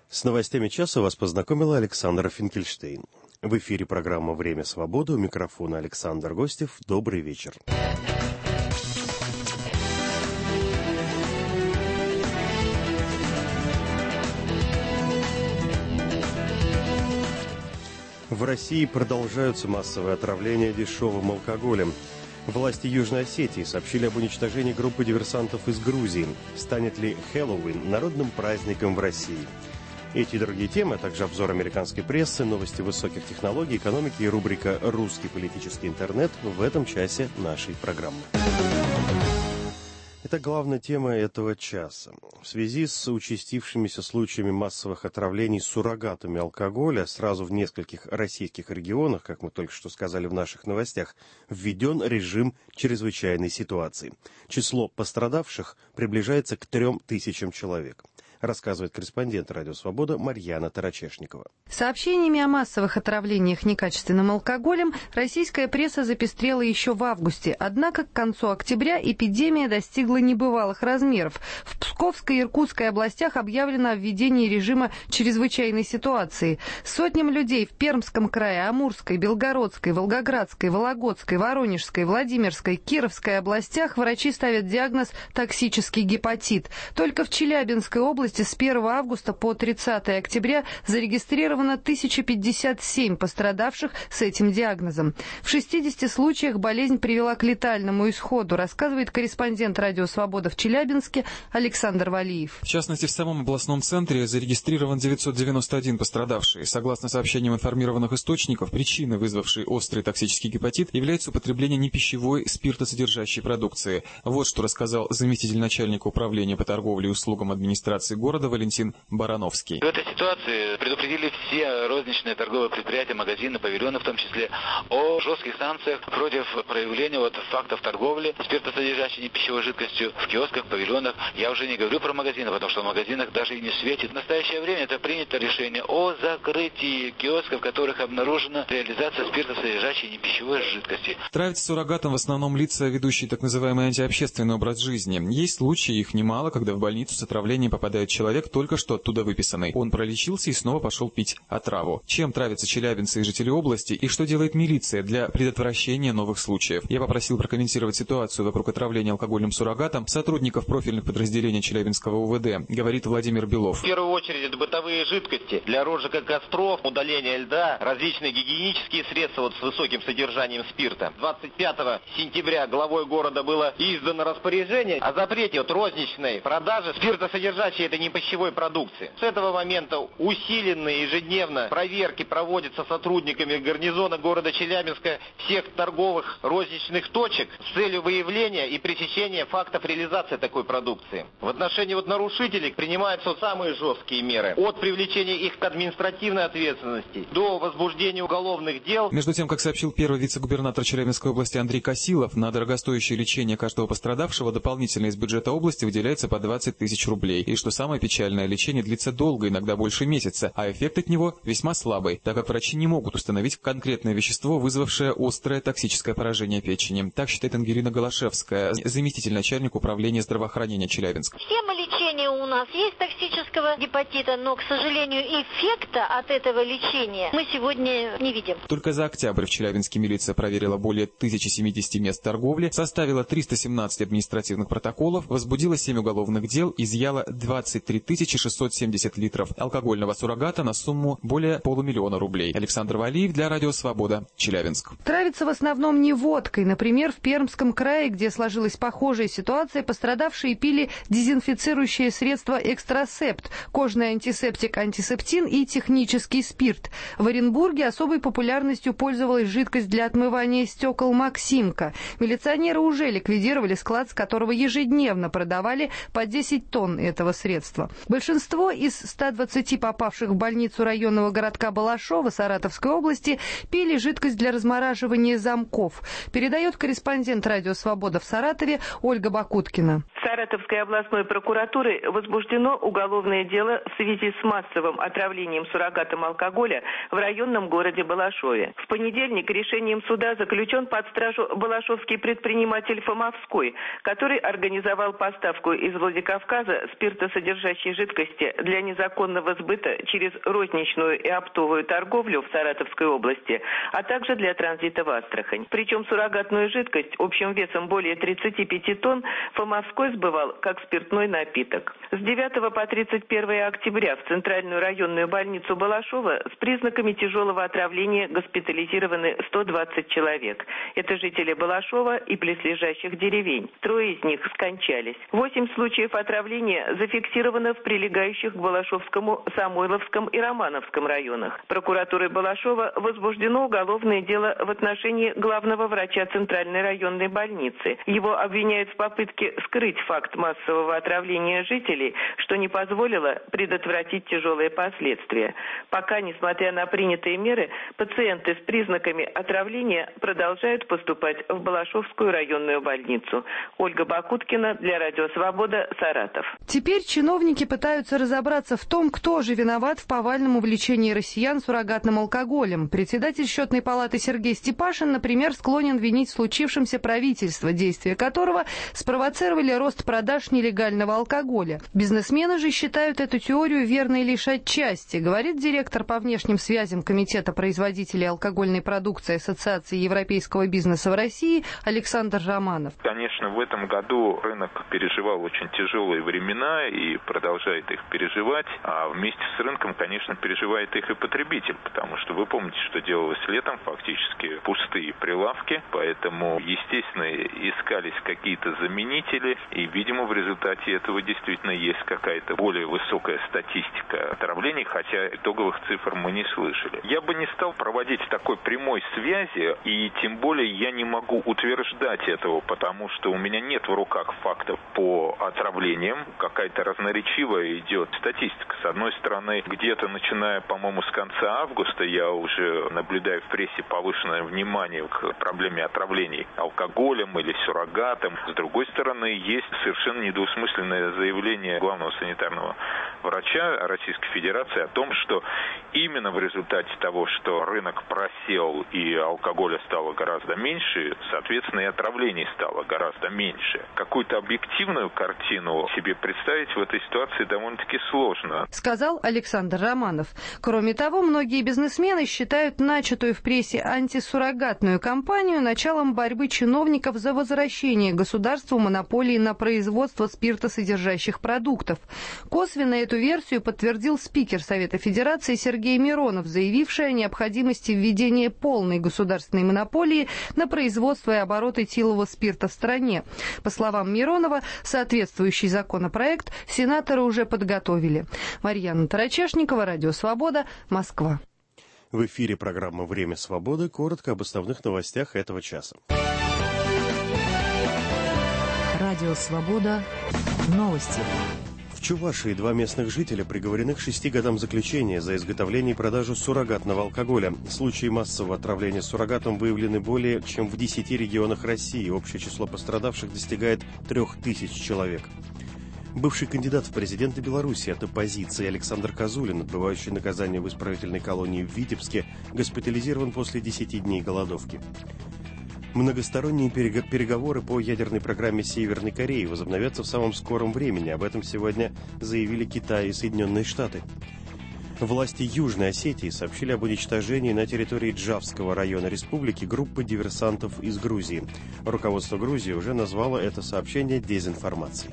С новостями часа вас познакомила Александра Финкельштейн. В эфире программа «Время свободы». У микрофона Александр Гостев. Добрый вечер. В России продолжаются массовые отравления дешевым алкоголем. Власти Южной Осетии сообщили об уничтожении группы диверсантов из Грузии. Станет ли Хэллоуин народным праздником в России? Эти и другие темы, а также обзор американской прессы, новости высоких технологий, экономики и рубрика «Русский политический интернет» в этом часе нашей программы. Это главная тема этого часа. В связи с участившимися случаями массовых отравлений суррогатами алкоголя сразу в нескольких российских регионах, как мы только что сказали в наших новостях, введен режим чрезвычайной ситуации. Число пострадавших приближается к 3000 человек. Рассказывает корреспондент «Радио Свобода» Марьяна Тарачешникова. Сообщениями о массовых отравлениях некачественным алкоголем российская пресса запестрела еще в августе. Однако к концу октября эпидемия достигла небывалых размеров. В Псковской и Иркутской областях объявлено о введении режима чрезвычайной ситуации. Сотням людей в Пермском крае, Амурской, Белгородской, Волгоградской, Вологодской, Воронежской, Владимирской, Кировской областях врачи ставят диагноз «токсический гепатит». Только в Челябинской области с 1 августа по 30 октября зарегистрировано 1057 пострадавших с этим диагнозом. В 60 случаях болезнь привела к летальному исходу, рассказывает корреспондент «Радио Свобода» в Челябинске Александр Валиев. В частности, в самом областном центре зарегистрирован 991 пострадавший. Согласно сообщениям информированных источников, причиной, вызвавшей острый токсический гепатит, является употребление непищевой спиртосодержащей продукции. Вот что рассказал заместитель начальника управления по торговле и услугам администрации города Валентин Барановский. В этой ситуации предупредили все розничные торговые предприятия, магазины, павильоны в том числе, о жестких санкциях против проявления фактов торговли спиртосодержащей непищевой жидкостью в киосках, павильонах. Я уже не говорю про магазины, потому что в магазинах даже и не светит. В настоящее время это принято решение о закрытии киосков, в которых обнаружена реализация спиртосодержащей непищевой жидкости. Травятся суррогатом в основном лица, ведущие так называемый антиобщественный образ жизни. Есть случаи, их немало, когда в больницу с отравлением попадает человек, только что оттуда выписанный. Он пролечился и снова пошел пить отраву. Чем травятся челябинцы и жители области, и что делает милиция для предотвращения новых случаев? Я попросил прокомментировать ситуацию вокруг отравления алкогольным суррогатом сотрудников профильных подразделений Челябинского УВД, говорит Владимир Белов. В первую очередь это бытовые жидкости для розжига костров, удаления льда, различные гигиенические средства с высоким содержанием спирта. 25 сентября главой города было издано распоряжение о запрете розничной продажи спиртосодержащей этой непищевой продукции. С этого момента усиленные ежедневно проверки проводятся сотрудниками гарнизона города Челябинска всех торговых розничных точек с целью выявления и пресечения фактов реализации такой продукции. В отношении нарушителей принимаются самые жесткие меры. От привлечения их к административной ответственности до возбуждения уголовных дел. Между тем, как сообщил первый вице-губернатор Челябинской области Андрей Косилов, на дорогостоящее лечение каждого пострадавшего дополнительно из бюджета области выделяется по 20 тысяч рублей. И что самое печальное, лечение длится долго, иногда больше месяца, а эффект от него весьма слабый, так как врачи не могут установить конкретное вещество, вызвавшее острое токсическое поражение печени. Так считает Ангелина Голошевская, заместитель начальника управления здравоохранения Челябинска. Схема лечения у нас есть токсического гепатита, но, к сожалению, эффекта от этого лечения мы сегодня не видим. Только за октябрь в Челябинске милиция проверила более 1070 мест торговли, составила 317 административных протоколов, возбудила 7 уголовных дел, изъяла 23 670 литров алкогольного суррогата на сумму более 500 000 рублей. Александр Валиев для Радио Свобода, Челябинск. Травится в основном не водкой. Например, в Пермском крае, где сложилась похожая ситуация, пострадавшие пили дезинфицирующее средство «Экстрасепт», кожный антисептик «Антисептин» и технический спирт. В Оренбурге особой популярностью пользовалась жидкость для отмывания стекол «Максимка». Милиционеры уже ликвидировали склад, с которого ежедневно продавали по 10 тонн этого средства. Большинство из 120 попавших в больницу районного городка Балашова Саратовской области пили жидкость для размораживания замков. Передает корреспондент «Радио Свобода» в Саратове Ольга Бакуткина. Саратовской областной прокуратуры прокуратурой возбуждено уголовное дело в связи с массовым отравлением суррогатом алкоголя в районном городе Балашове. В понедельник решением суда заключен под стражу балашовский предприниматель Фомовской, который организовал поставку из Владикавказа спиртосодержащей жидкости для незаконного сбыта через розничную и оптовую торговлю в Саратовской области, а также для транзита в Астрахань. Причем суррогатную жидкость общим весом более 35 тонн Фомовской сбывал как спиртной напиток. С 9 по 31 октября в Центральную районную больницу Балашова с признаками тяжелого отравления госпитализированы 120 человек. Это жители Балашова и близлежащих деревень. 3 из них скончались. 8 случаев отравления зафиксировано в прилегающих к Балашовскому, Самойловском и Романовском районах. Прокуратурой Балашова возбуждено уголовное дело в отношении главного врача Центральной районной больницы. Его обвиняют в попытке скрыть факт массового отравления жителей, что не позволило предотвратить тяжелые последствия. Пока, несмотря на принятые меры, пациенты с признаками отравления продолжают поступать в Балашовскую районную больницу. Ольга Бакуткина для Радио Свобода, Саратов. Теперь чиновники пытаются разобраться в том, кто же виноват в повальном увлечении россиян суррогатным алкоголем. Председатель Счетной палаты Сергей Степашин, например, склонен винить в случившемся правительство, действия которого спровоцировали рост продаж нелегального алкоголя. Бизнесмены же считают эту теорию верной лишь отчасти, говорит директор по внешним связям Комитета производителей алкогольной продукции Ассоциации европейского бизнеса в России Александр Романов. Конечно, в этом году рынок переживал очень тяжелые времена и продолжает их переживать, а вместе с рынком, конечно, переживает их и потребитель, потому что вы помните, что делалось летом, фактически пустые прилавки, поэтому, естественно, искались какие-то заменители, и, видимо, в результате этого действительно есть какая-то более высокая статистика отравлений, хотя итоговых цифр мы не слышали. Я бы не стал проводить такой прямой связи, и тем более я не могу утверждать этого, потому что у меня нет в руках фактов по отравлениям. Какая-то разноречивая идет статистика. С одной стороны, где-то начиная, по-моему, с конца августа я уже наблюдаю в прессе повышенное внимание к проблеме отравлений алкоголем или суррогатом. С другой стороны, есть совершенно недвусмысленное заявление главного санитарного врача Российской Федерации о том, что именно в результате того, что рынок просел и алкоголя стало гораздо меньше, соответственно, и отравлений стало гораздо меньше. Какую-то объективную картину себе представить в этой ситуации довольно-таки сложно. Сказал Александр Романов. Кроме того, многие бизнесмены считают начатую в прессе антисуррогатную кампанию началом борьбы чиновников за возвращение государству монополии на производство спиртосодержащих продуктов. Косвенно эту версию подтвердил спикер Совета Федерации Сергей Миронов, заявивший о необходимости введения полной государственной монополии на производство и оборот этилового спирта в стране. По словам Миронова, соответствующий законопроект сенаторы уже подготовили. Марьяна Тарачешникова, Радио Свобода, Москва. В эфире программа «Время свободы». Коротко об основных новостях этого часа. Радио Свобода. Новости. В Чувашии 2 местных жителя приговорены к 6 годам заключения за изготовление и продажу суррогатного алкоголя. Случаи массового отравления суррогатом выявлены более чем в 10 регионах России. Общее число пострадавших достигает 3000 человек. Бывший кандидат в президенты Беларуси от оппозиции Александр Козулин, отбывающий наказание в исправительной колонии в Витебске, госпитализирован после 10 дней голодовки. Многосторонние переговоры по ядерной программе Северной Кореи возобновятся в самом скором времени. Об этом сегодня заявили Китай и Соединенные Штаты. Власти Южной Осетии сообщили об уничтожении на территории Джавского района республики группы диверсантов из Грузии. Руководство Грузии уже назвало это сообщение дезинформацией.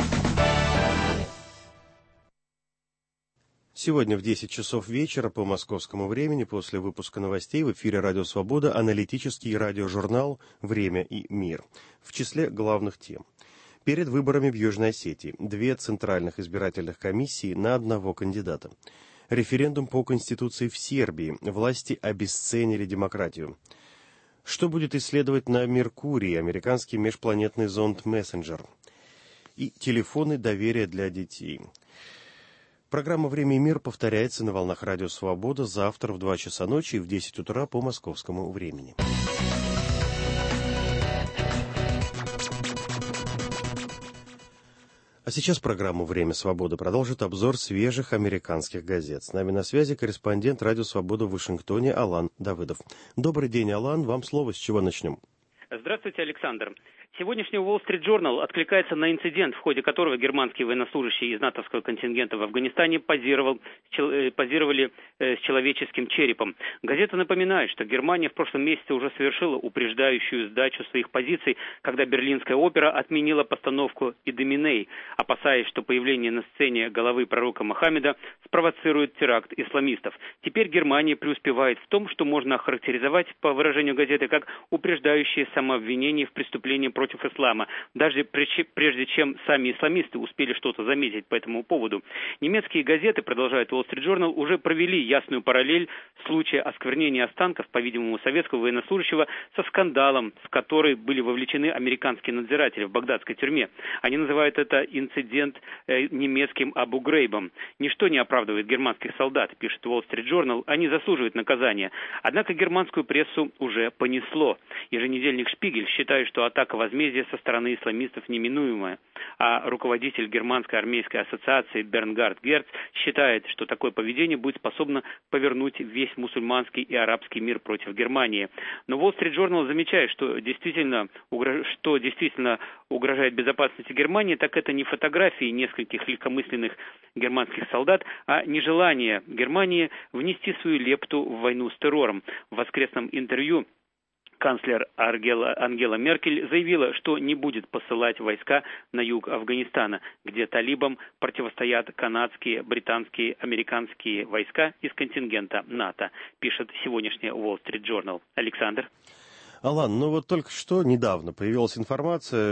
Сегодня в 10 часов вечера по московскому времени после выпуска новостей в эфире «Радио Свобода» аналитический радиожурнал «Время и мир». В числе главных тем. Перед выборами в Южной Осетии 2 центральных избирательных комиссии на 1 кандидата. Референдум по Конституции в Сербии. Власти обесценили демократию. Что будет исследовать на Меркурии американский межпланетный зонд «Мессенджер». И телефоны доверия для детей. Программа «Время и мир» повторяется на волнах Радио Свобода завтра в 2 часа ночи и в 10 утра по московскому времени. А сейчас программу «Время свободы» продолжит обзор свежих американских газет. С нами на связи корреспондент «Радио Свобода» в Вашингтоне Алан Давыдов. Добрый день, Алан. Вам слово. С чего начнем? Здравствуйте, Александр. Сегодняшний Wall Street Journal откликается на инцидент, в ходе которого германские военнослужащие из натовского контингента в Афганистане позировали с человеческим черепом. Газета напоминает, что Германия в прошлом месяце уже совершила упреждающую сдачу своих позиций, когда Берлинская опера отменила постановку «Идоминей», опасаясь, что появление на сцене головы пророка Мохаммеда спровоцирует теракт исламистов. Теперь Германия преуспевает в том, что можно охарактеризовать, по выражению газеты, как упреждающее самообвинение в преступлении против ислама, даже прежде чем сами исламисты успели что-то заметить по этому поводу. Немецкие газеты, продолжает Wall Street Journal, уже провели ясную параллель случая осквернения останков, по-видимому, советского военнослужащего со скандалом, в который были вовлечены американские надзиратели в багдадской тюрьме. Они называют это инцидент немецким Абу-Грейбом. Ничто не оправдывает германских солдат, пишет Wall Street Journal, они заслуживают наказания. Однако германскую прессу уже понесло. Еженедельник «Шпигель» считает, что атака возмездия со стороны исламистов неминуемая, а руководитель Германской армейской ассоциации Бернгард Герц считает, что такое поведение будет способно повернуть весь мусульманский и арабский мир против Германии. Но Wall Street Journal замечает, что действительно угрожает безопасности Германии, так это не фотографии нескольких легкомысленных германских солдат, а нежелание Германии внести свою лепту в войну с террором. В воскресном интервью канцлер Ангела Меркель заявила, что не будет посылать войска на юг Афганистана, где талибам противостоят канадские, британские, американские войска из контингента НАТО, пишет сегодняшняя Wall Street Journal. Александр. Алан, вот только что недавно появилась информация,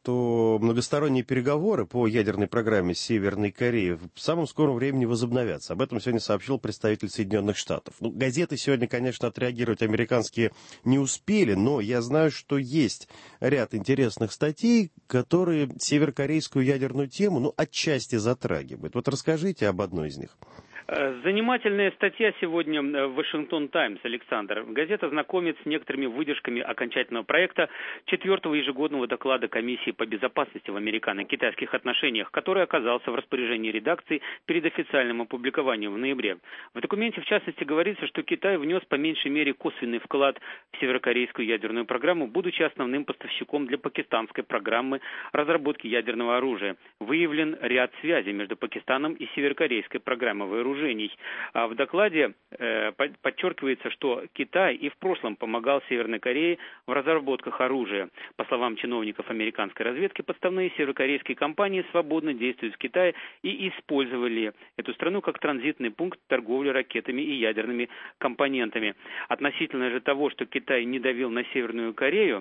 что многосторонние переговоры по ядерной программе Северной Кореи в самом скором времени возобновятся. Об этом сегодня сообщил представитель Соединенных Штатов. Газеты сегодня, конечно, отреагировать американские не успели, но я знаю, что есть ряд интересных статей, которые северокорейскую ядерную тему, отчасти затрагивают. Расскажите об одной из них. Занимательная статья сегодня в Вашингтон Таймс, Александр. Газета знакомит с некоторыми выдержками окончательного проекта 4-го ежегодного доклада Комиссии по безопасности в американо-китайских отношениях, который оказался в распоряжении редакции перед официальным опубликованием в ноябре. В документе, в частности, говорится, что Китай внес по меньшей мере косвенный вклад в северокорейскую ядерную программу, будучи основным поставщиком для пакистанской программы разработки ядерного оружия. Выявлен ряд связей между Пакистаном и северокорейской программой вооружений. А в докладе подчеркивается, что Китай и в прошлом помогал Северной Корее в разработках оружия. По словам чиновников американской разведки, подставные северокорейские компании свободно действуют в Китае и использовали эту страну как транзитный пункт торговли ракетами и ядерными компонентами. Относительно же того, что Китай не давил на Северную Корею,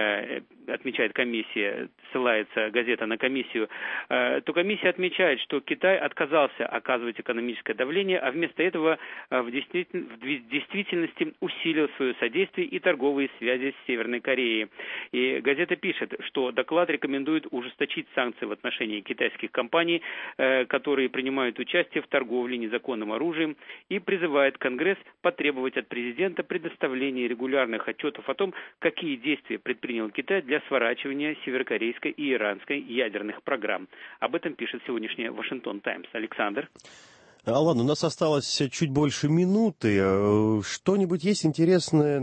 отмечает комиссия, ссылается газета на комиссию, то комиссия отмечает, что Китай отказался оказывать экономическое давление, а вместо этого в действительности усилил свое содействие и торговые связи с Северной Кореей. И газета пишет, что доклад рекомендует ужесточить санкции в отношении китайских компаний, которые принимают участие в торговле незаконным оружием, и призывает Конгресс потребовать от президента предоставления регулярных отчетов о том, какие действия предпринял Китай для сворачивания северокорейской и иранской ядерных программ. Об этом пишет сегодняшняя Вашингтон Таймс. Александр. Алан, у нас осталось чуть больше минуты. Что-нибудь есть интересное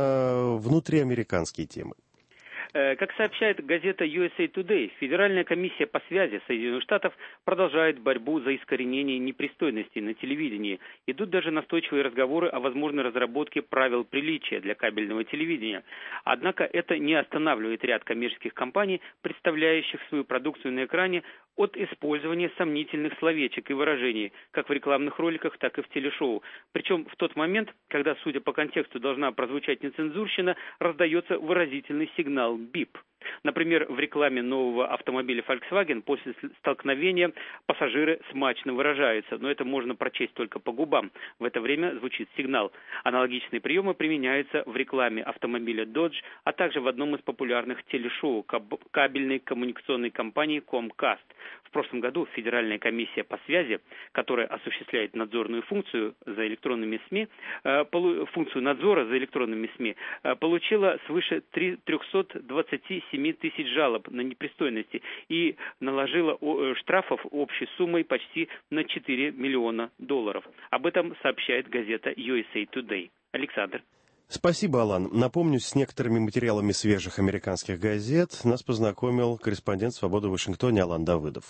на внутриамериканские темы? Как сообщает газета USA Today, Федеральная комиссия по связи Соединенных Штатов продолжает борьбу за искоренение непристойностей на телевидении. Идут даже настойчивые разговоры о возможной разработке правил приличия для кабельного телевидения. Однако это не останавливает ряд коммерческих компаний, представляющих свою продукцию на экране, от использования сомнительных словечек и выражений, как в рекламных роликах, так и в телешоу. Причем в тот момент, когда, судя по контексту, должна прозвучать нецензурщина, раздается выразительный сигнал «бип». Например, в рекламе нового автомобиля Volkswagen после столкновения пассажиры смачно выражаются, но это можно прочесть только по губам. В это время звучит сигнал. Аналогичные приемы применяются в рекламе автомобиля Dodge, а также в одном из популярных телешоу кабельной коммуникационной компании Comcast. В прошлом году Федеральная комиссия по связи, которая осуществляет надзорную функцию за электронными СМИ, функцию надзора за электронными СМИ, получила свыше 327 7 тысяч жалоб на непристойности и наложила штрафов общей суммой почти на $4 миллиона. Об этом сообщает газета USA Today. Александр. Спасибо, Алан. Напомню, с некоторыми материалами свежих американских газет нас познакомил корреспондент «Свободы» в Вашингтоне Алан Давыдов.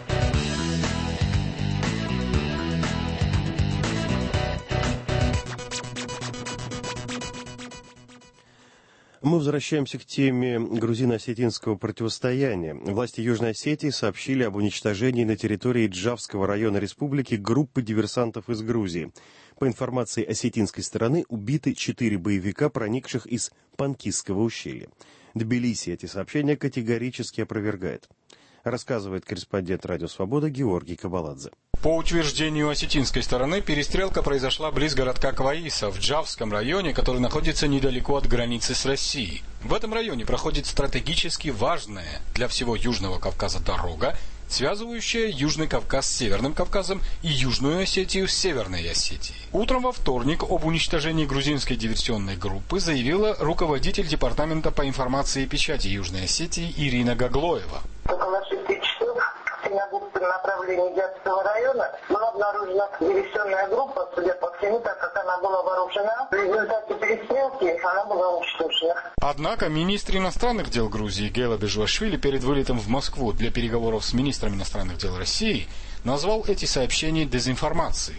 Мы возвращаемся к теме грузино-осетинского противостояния. Власти Южной Осетии сообщили об уничтожении на территории Джавского района республики группы диверсантов из Грузии. По информации осетинской стороны, убиты 4 боевика, проникших из Панкисского ущелья. Тбилиси эти сообщения категорически опровергает. Рассказывает корреспондент «Радио Свобода» Георгий Кабаладзе. По утверждению осетинской стороны, перестрелка произошла близ городка Кваиса в Джавском районе, который находится недалеко от границы с Россией. В этом районе проходит стратегически важная для всего Южного Кавказа дорога, связывающая Южный Кавказ с Северным Кавказом и Южную Осетию с Северной Осетией. Утром во вторник об уничтожении грузинской диверсионной группы заявила руководитель Департамента по информации и печати Южной Осетии Ирина Гаглоева. Около 6 часов в Синягурском направлении Джавского района была обнаружена диверсионная группа, судя по всему, так как она была вооружена. В результате перестрелки она была уничтожена. Однако министр иностранных дел Грузии Гела Бежвашвили перед вылетом в Москву для переговоров с министром иностранных дел России назвал эти сообщения дезинформацией.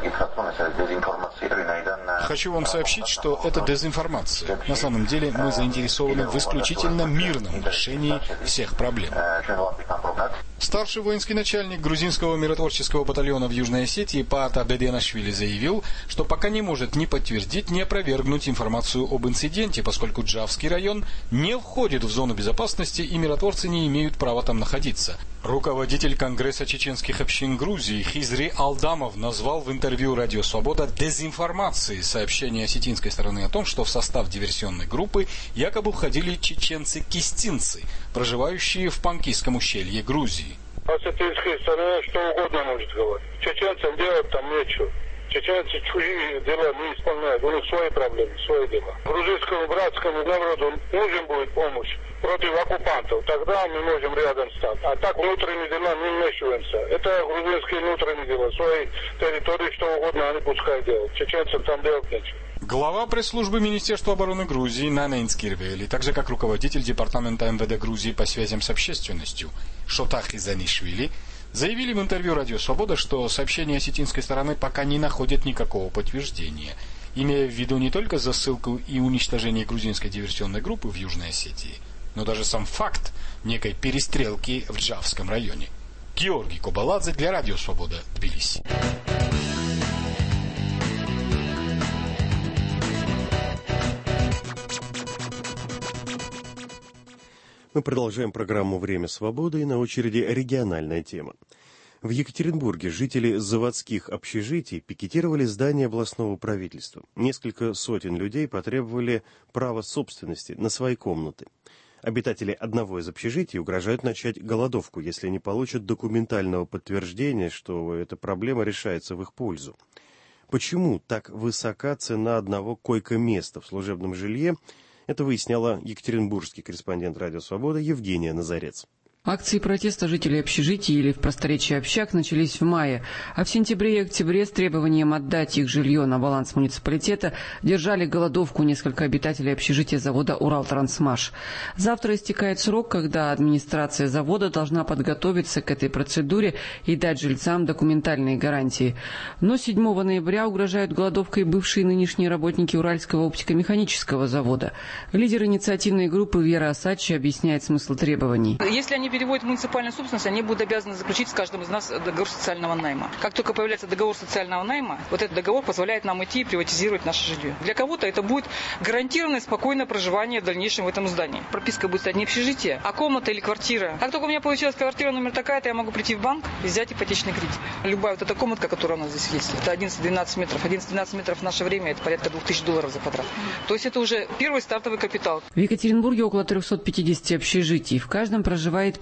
Хочу вам сообщить, что это дезинформация. На самом деле мы заинтересованы в исключительно мирном решении всех проблем. Старший воинский начальник грузинского миротворческого батальона в Южной Осетии Паата Беденашвили заявил, что пока не может ни подтвердить, ни опровергнуть информацию об инциденте, поскольку Джавский район не входит в зону безопасности и миротворцы не имеют права там находиться. Руководитель Конгресса чеченских общин Грузии Хизри Алдамов назвал в интервью «Радио Свобода» дезинформацией сообщение осетинской стороны о том, что в состав диверсионной группы якобы входили чеченцы-кистинцы, проживающие в Панкисском ущелье Грузии. Осетинская сторона что угодно может говорить. Чеченцам делать там нечего. Чеченцы чужие дела не исполняют. У них свои проблемы, свои дела. Грузинскому братскому народу нужен будет помощь против оккупантов. Тогда мы можем рядом стать. А так внутренние дела не вмешиваемся. Это грузинские внутренние дела. Свои территории, что угодно, они пускай делают. Чеченцам там делать нечего. Глава пресс-службы Министерства обороны Грузии Нанейн Скирвели, так же как руководитель департамента МВД Грузии по связям с общественностью Шотах Изанишвили, заявили в интервью «Радио Свобода», что сообщения осетинской стороны пока не находят никакого подтверждения, имея в виду не только засылку и уничтожение грузинской диверсионной группы в Южной Осетии, но даже сам факт некой перестрелки в Джавском районе. Георгий Кабаладзе для «Радио Свобода», Тбилиси. Мы продолжаем программу «Время свободы», и на очереди региональная тема. В Екатеринбурге жители заводских общежитий пикетировали здание областного правительства. Несколько сотен людей потребовали права собственности на свои комнаты. Обитатели одного из общежитий угрожают начать голодовку, если не получат документального подтверждения, что эта проблема решается в их пользу. Почему так высока цена одного койко-места в служебном жилье? Это выясняла екатеринбургский корреспондент «Радио Свобода» Евгения Назарец. Акции протеста жителей общежитий или в просторечии общак начались в мае, а в сентябре и октябре с требованием отдать их жилье на баланс муниципалитета держали голодовку несколько обитателей общежития завода «Уралтрансмаш». Завтра истекает срок, когда администрация завода должна подготовиться к этой процедуре и дать жильцам документальные гарантии. Но 7 ноября угрожают голодовкой бывшие и нынешние работники Уральского оптико-механического завода. Лидер инициативной группы Вера Осадчи объясняет смысл требований. Если они переводят в муниципальную собственность, они будут обязаны заключить с каждым из нас договор социального найма. Как только появляется договор социального найма, вот этот договор позволяет нам идти и приватизировать наше жилье. Для кого-то это будет гарантированное спокойное проживание в дальнейшем в этом здании. Прописка будет стать не общежитие, а комната или квартира. Как только у меня получилась квартира номер такая-то, я могу прийти в банк и взять ипотечный кредит. Любая вот эта комнатка, которая у нас здесь есть, это 11-12 метров. 11-12 метров в наше время это порядка $2000 за квадрат. То есть это уже первый стартовый капитал. В Екатеринбурге около 350 общежитий. В каждом проживает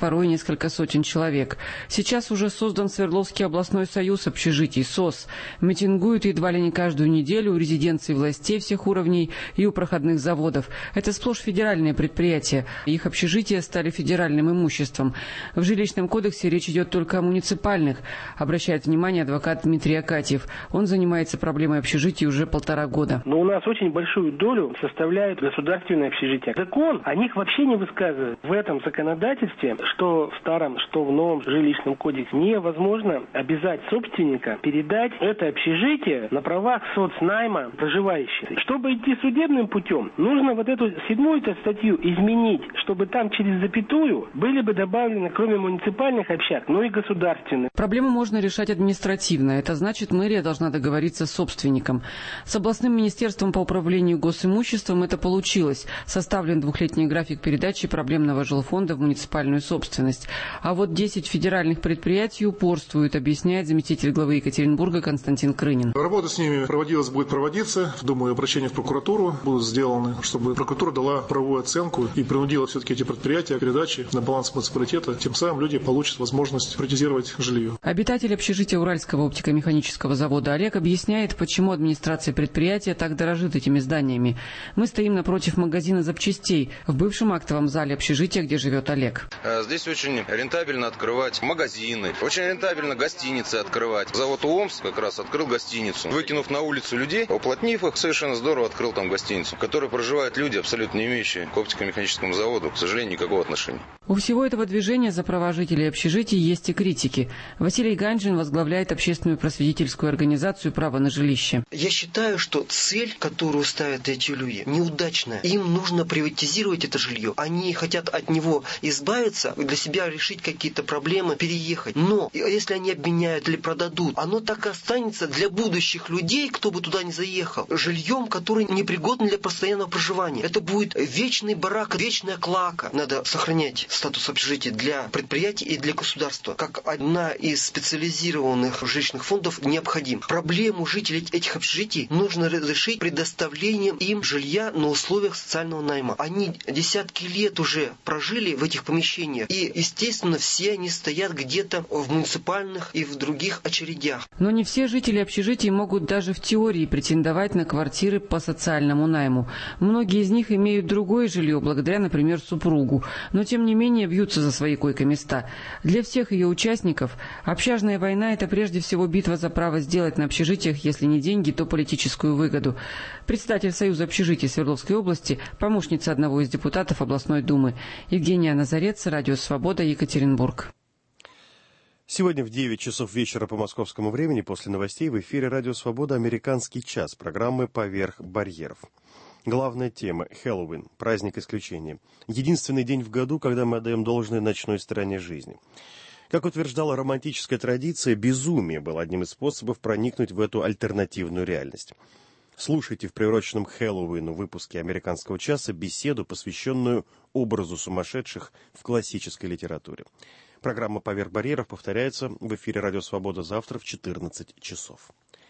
порой несколько сотен человек. Сейчас уже создан Свердловский областной союз общежитий, СОС. Митингуют едва ли не каждую неделю у резиденций властей всех уровней и у проходных заводов. Это сплошь федеральные предприятия. Их общежития стали федеральным имуществом. В жилищном кодексе речь идет только о муниципальных, обращает внимание адвокат Дмитрий Акатьев. Он занимается проблемой общежитий уже 1,5 года. Но у нас очень большую долю составляют государственные общежития. Закон о них вообще не высказывает. В этом законодательстве, что в старом, что в новом жилищном кодексе, невозможно обязать собственника передать это общежитие на правах соцнайма проживающих. Чтобы идти судебным путем, нужно вот эту 7-ю статью изменить, чтобы там через запятую были бы добавлены, кроме муниципальных общак, но и государственных. Проблему можно решать административно. Это значит, мэрия должна договориться с собственником. С областным министерством по управлению госимуществом это получилось. Составлен 2-летний график передачи проблемного жилфонда в муниципальную собственность. А вот 10 федеральных предприятий упорствуют, объясняет заместитель главы Екатеринбурга Константин Крынин. Работа с ними будет проводиться. Думаю, обращения в прокуратуру будут сделаны, чтобы прокуратура дала правовую оценку и принудила все-таки эти предприятия к передаче на баланс муниципалитета. Тем самым люди получат возможность приватизировать жилье. Обитатель общежития Уральского оптико-механического завода Олег объясняет, почему администрация предприятия так дорожит этими зданиями. Мы стоим напротив магазина запчастей в бывшем актовом зале общежития, где живет Олег. Здесь очень рентабельно открывать магазины, очень рентабельно гостиницы открывать. Завод УОМС как раз открыл гостиницу. Выкинув на улицу людей, уплотнив их, совершенно здорово открыл там гостиницу, в которой проживают люди, абсолютно не имеющие к оптико-механическому заводу, к сожалению, никакого отношения. У всего этого движения за права жителей общежитий есть и критики. Василий Ганжин возглавляет общественную просветительскую организацию «Право на жилище». Я считаю, что цель, которую ставят эти люди, неудачная. Им нужно приватизировать это жилье. Они хотят от него избавиться, для себя решить какие-то проблемы, переехать. Но если они обменяют или продадут, оно так и останется для будущих людей, кто бы туда не заехал, жильем, которое непригодно для постоянного проживания. Это будет вечный барак, вечная клоака. Надо сохранять статус общежития для предприятий и для государства. Как одна из специализированных жилищных фондов необходим. Проблему жителей этих общежитий нужно разрешить предоставлением им жилья на условиях социального найма. Они десятки лет уже прожили в этих помещениях. И, естественно, все они стоят где-то в муниципальных и в других очередях. Но не все жители общежитий могут даже в теории претендовать на квартиры по социальному найму. Многие из них имеют другое жилье, благодаря, например, супругу. Но, тем не менее, бьются за свои койко-места. Для всех ее участников общажная война – это прежде всего битва за право сделать на общежитиях, если не деньги, то политическую выгоду. Председатель Союза общежитий Свердловской области, помощница одного из депутатов областной думы. Евгения Назарец, Радио Свобода, Екатеринбург. Сегодня в 9 часов вечера по московскому времени после новостей в эфире «Радио Свобода» «Американский час» программы «Поверх барьеров». Главная тема – Хэллоуин, праздник исключения. Единственный день в году, когда мы отдаем должное ночной стороне жизни. Как утверждала романтическая традиция, безумие было одним из способов проникнуть в эту альтернативную реальность. Слушайте в приуроченном Хэллоуину выпуске «Американского часа» беседу, посвященную образу сумасшедших в классической литературе. Программа «Поверх барьеров» повторяется в эфире «Радио Свобода» завтра в 14 часов.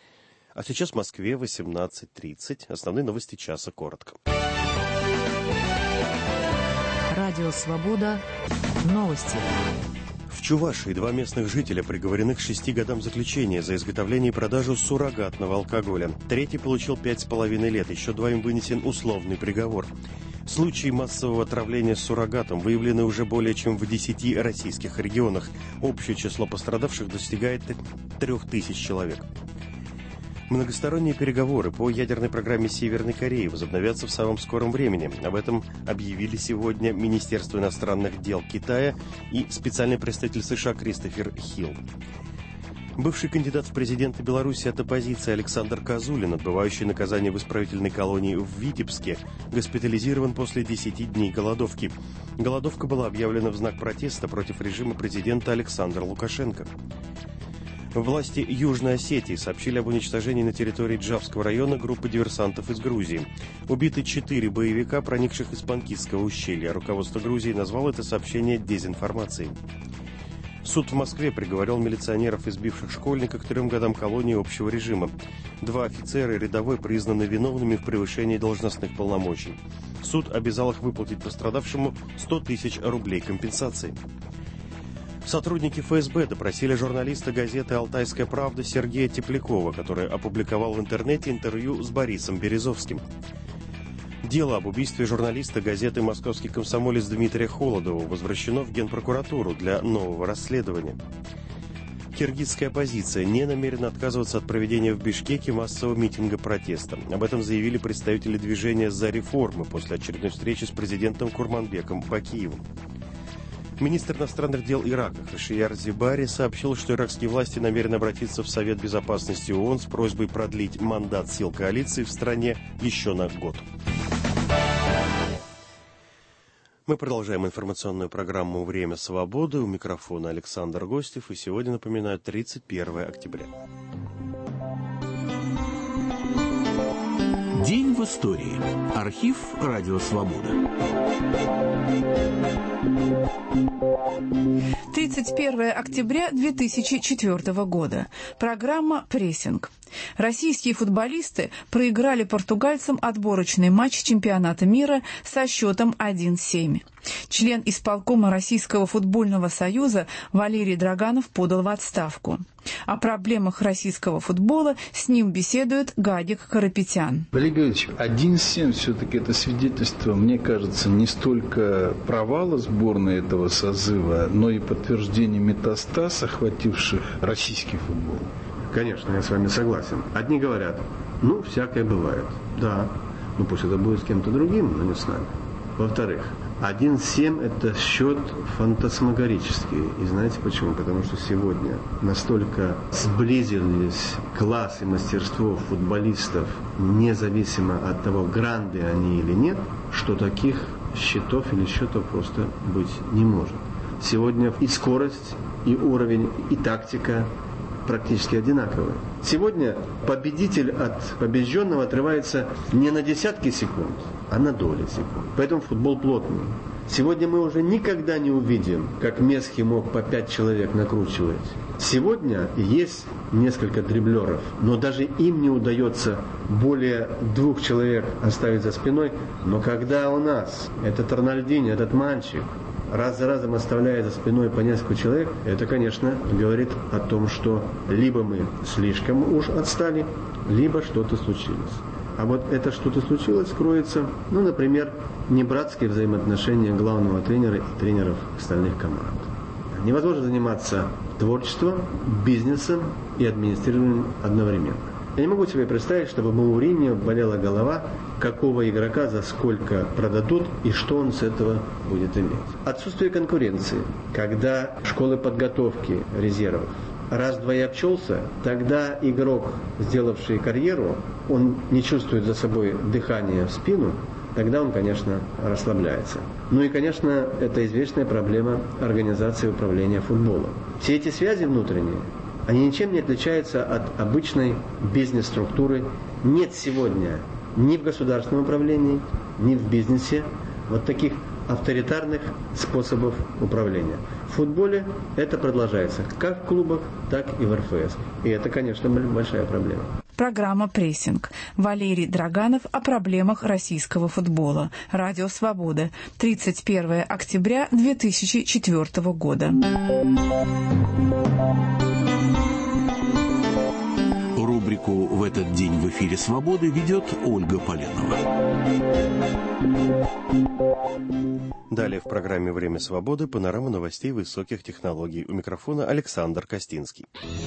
А сейчас в Москве 18:30. Основные новости часа коротко. Радио Свобода. Новости. В Чувашии 2 местных жителя приговорены к 6 годам заключения за изготовление и продажу суррогатного алкоголя. Третий получил 5,5 лет, еще 2 вынесен условный приговор. Случаи массового отравления суррогатом выявлены уже более чем в 10 российских регионах. Общее число пострадавших достигает 3000 человек. Многосторонние переговоры по ядерной программе Северной Кореи возобновятся в самом скором времени. Об этом объявили сегодня Министерство иностранных дел Китая и специальный представитель США Кристофер Хилл. Бывший кандидат в президенты Беларуси от оппозиции Александр Козулин, отбывающий наказание в исправительной колонии в Витебске, госпитализирован после 10 дней голодовки. Голодовка была объявлена в знак протеста против режима президента Александра Лукашенко. Власти Южной Осетии сообщили об уничтожении на территории Джавского района группы диверсантов из Грузии. Убиты 4 боевика, проникших из Панкистского ущелья. Руководство Грузии назвало это сообщение дезинформацией. Суд в Москве приговорил милиционеров, избивших школьника, к 3 годам колонии общего режима. 2 офицера и рядовой признаны виновными в превышении должностных полномочий. Суд обязал их выплатить пострадавшему 100 000 рублей компенсации. Сотрудники ФСБ допросили журналиста газеты «Алтайская правда» Сергея Теплякова, который опубликовал в интернете интервью с Борисом Березовским. Дело об убийстве журналиста газеты «Московский комсомолец» Дмитрия Холодова возвращено в Генпрокуратуру для нового расследования. Киргизская оппозиция не намерена отказываться от проведения в Бишкеке массового митинга протеста. Об этом заявили представители движения «За реформы» после очередной встречи с президентом Курманбеком Бакиевым. Министр иностранных дел Ирака Хашияр Зибари сообщил, что иракские власти намерены обратиться в Совет Безопасности ООН с просьбой продлить мандат сил коалиции в стране еще на год. Мы продолжаем информационную программу «Время свободы». У микрофона Александр Гостев. И сегодня, напоминаю, 31 октября. День в истории. Архив «Радио Свобода». 31 октября 2004 года. Программа «Прессинг». Российские футболисты проиграли португальцам отборочный матч чемпионата мира со счетом 1-7. Член исполкома Российского футбольного союза Валерий Драганов подал в отставку. О проблемах российского футбола с ним беседует Гадик Карапетян. Валерий Георгиевич, 1-7 все-таки это свидетельство, мне кажется, не столько провала сборной этого созыва, но и подтверждение метастаз, охвативших российский футбол. Конечно, я с вами согласен. Одни говорят, всякое бывает. Да, пусть это будет с кем-то другим, но не с нами. Во-вторых, 1-7 это счет фантасмагорический. И знаете почему? Потому что сегодня настолько сблизились класс и мастерство футболистов, независимо от того, гранды они или нет, что таких счетов или счетов просто быть не может. Сегодня и скорость, и уровень, и тактика практически одинаковые. Сегодня победитель от побежденного отрывается не на десятки секунд, а на доли секунд. Поэтому футбол плотный. Сегодня мы уже никогда не увидим, как Месхи мог по 5 человек накручивать. Сегодня есть несколько дриблеров, но даже им не удается более 2 человек оставить за спиной. Но когда у нас этот Арнольдини, этот мальчик, раз за разом оставляя за спиной по несколько человек, это, конечно, говорит о том, что либо мы слишком уж отстали, либо что-то случилось. А вот это что-то случилось кроется, например, небратские взаимоотношения главного тренера и тренеров остальных команд. Невозможно заниматься творчеством, бизнесом и администрированием одновременно. Я не могу себе представить, чтобы Мауриньо болела голова, какого игрока за сколько продадут и что он с этого будет иметь. Отсутствие конкуренции, когда школы подготовки резервов раз-два и обчелся, тогда игрок, сделавший карьеру, он не чувствует за собой дыхания в спину, тогда он, конечно, расслабляется. И, конечно, это извечная проблема организации управления футболом. Все эти связи внутренние, они ничем не отличаются от обычной бизнес-структуры. Нет сегодня ни в государственном управлении, ни в бизнесе вот таких авторитарных способов управления. В футболе это продолжается как в клубах, так и в РФС. И это, конечно, большая проблема. Программа «Прессинг». Валерий Драганов о проблемах российского футбола. Радио «Свобода». 31 октября 2004 года. Рубрику «В этот день в эфире Свободы» ведет Ольга Поленова. Далее в программе «Время свободы» панорама новостей высоких технологий. У микрофона Александр Костинский.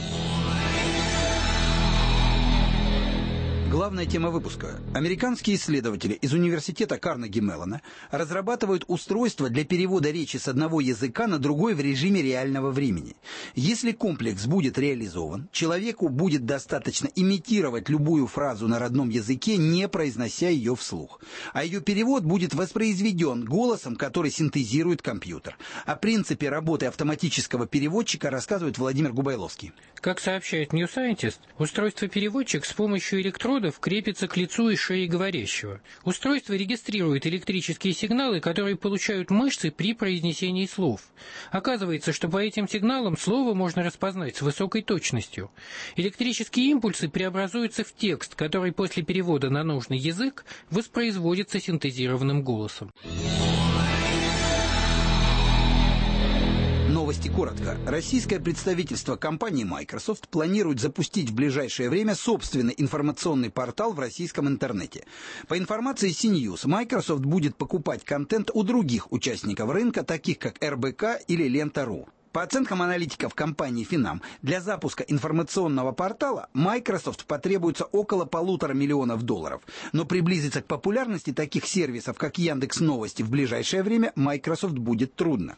Главная тема выпуска. Американские исследователи из университета Карнеги-Меллона разрабатывают устройство для перевода речи с одного языка на другой в режиме реального времени. Если комплекс будет реализован, человеку будет достаточно имитировать любую фразу на родном языке, не произнося ее вслух. А ее перевод будет воспроизведен голосом, который синтезирует компьютер. О принципе работы автоматического переводчика рассказывает Владимир Губайловский. Как сообщает New Scientist, устройство-переводчик с помощью электродов крепится к лицу и шее говорящего. Устройство регистрирует электрические сигналы, которые получают мышцы при произнесении слов. Оказывается, что по этим сигналам слово можно распознать с высокой точностью. Электрические импульсы преобразуются в текст, который после перевода на нужный язык воспроизводится синтезированным голосом. Новости коротко. Российское представительство компании Microsoft планирует запустить в ближайшее время собственный информационный портал в российском интернете. По информации CNews, Microsoft будет покупать контент у других участников рынка, таких как РБК или Лента.ру. По оценкам аналитиков компании Finam, для запуска информационного портала Microsoft потребуется около $1,5 миллиона. Но приблизиться к популярности таких сервисов, как Яндекс.Новости, в ближайшее время Microsoft будет трудно.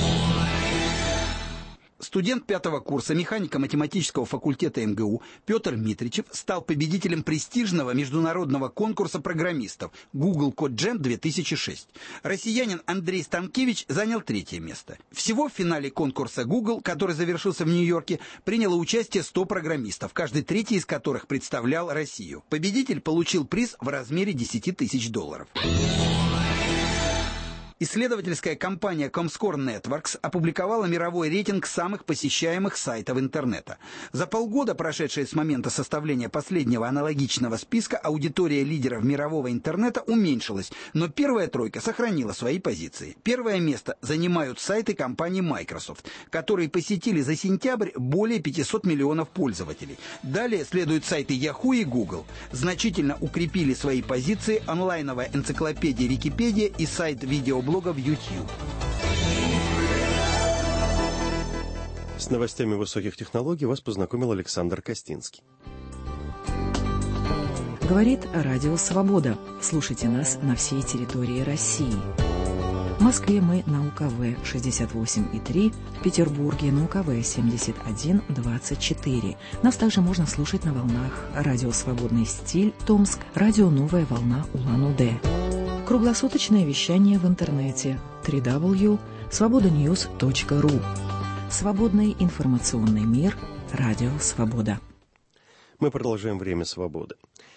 Студент 5-го курса механико-математического факультета МГУ Петр Митричев стал победителем престижного международного конкурса программистов Google CodeGen 2006. Россиянин Андрей Станкевич занял 3-е место. Всего в финале конкурса Google, который завершился в Нью-Йорке, приняло участие 100 программистов, каждый третий из которых представлял Россию. Победитель получил приз в размере $10 тысяч. Исследовательская компания Comscore Networks опубликовала мировой рейтинг самых посещаемых сайтов интернета. За полгода, прошедшие с момента составления последнего аналогичного списка, аудитория лидеров мирового интернета уменьшилась, но первая тройка сохранила свои позиции. Первое место занимают сайты компании Microsoft, которые посетили за сентябрь более 500 миллионов пользователей. Далее следуют сайты Yahoo и Google. Значительно укрепили свои позиции онлайновая энциклопедия Википедия и сайт видеоблога в YouTube. С новостями высоких технологий вас познакомил Александр Костинский. Говорит Радио Свобода. Слушайте нас на всей территории России. В Москве мы на УКВ 68,3, в Петербурге на УКВ 71,24. Нас также можно слушать на волнах Радио Свободный стиль Томск, Радио Новая волна Улан-Удэ. Круглосуточное вещание в интернете www.svobodanews.ru. Свободный информационный мир. Радио Свобода. Мы продолжаем время свободы.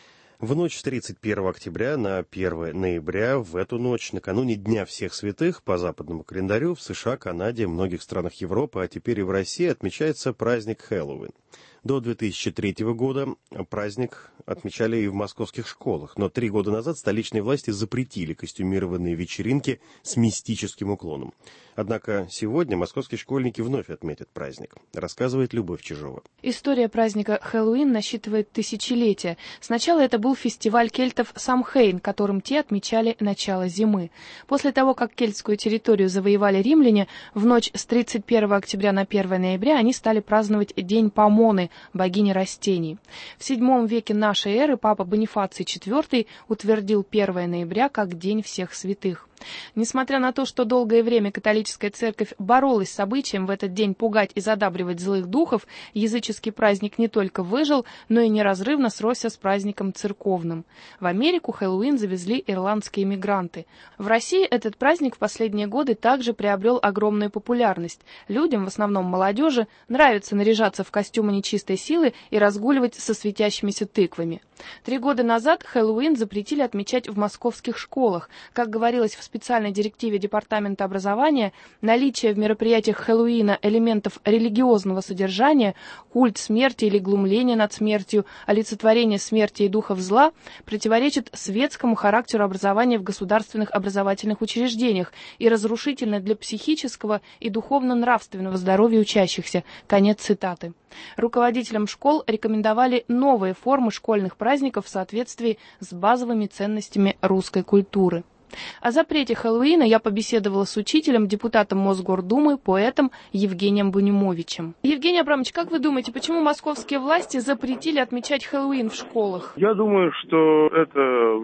В ночь с 31 октября на 1 ноября, в эту ночь, накануне Дня всех святых, по западному календарю, в США, Канаде, многих странах Европы, а теперь и в России отмечается праздник Хэллоуин. До 2003 года праздник отмечали и в московских школах, но 3 года назад столичные власти запретили костюмированные вечеринки с мистическим уклоном. Однако сегодня московские школьники вновь отметят праздник, рассказывает Любовь Чижова. История праздника Хэллоуин насчитывает тысячелетия. Сначала это был фестиваль кельтов Самхейн, которым те отмечали начало зимы. После того, как кельтскую территорию завоевали римляне, в ночь с 31 октября на 1 ноября они стали праздновать День Помоны, богини растений. В VII веке нашей эры папа Бонифаций IV утвердил 1 ноября как День всех святых. Несмотря на то, что долгое время католическая церковь боролась с обычаем в этот день пугать и задабривать злых духов, языческий праздник не только выжил, но и неразрывно сросся с праздником церковным. В Америку Хэллоуин завезли ирландские мигранты. В России этот праздник в последние годы также приобрел огромную популярность. Людям, в основном молодежи, нравится наряжаться в костюмы нечистой силы и разгуливать со светящимися тыквами. 3 года назад Хэллоуин запретили отмечать в московских школах. Как говорилось в специальной директиве Департамента образования, наличие в мероприятиях Хэллоуина элементов религиозного содержания, культ смерти или глумление над смертью, олицетворение смерти и духов зла противоречит светскому характеру образования в государственных образовательных учреждениях и разрушительно для психического и духовно-нравственного здоровья учащихся. Конец цитаты. Руководителям школ рекомендовали новые формы школьных праздников в соответствии с базовыми ценностями русской культуры. О запрете Хэллоуина я побеседовала с учителем, депутатом Мосгордумы, поэтом Евгением Бунимовичем. Евгений Абрамович, как вы думаете, почему московские власти запретили отмечать Хэллоуин в школах? Я думаю, что это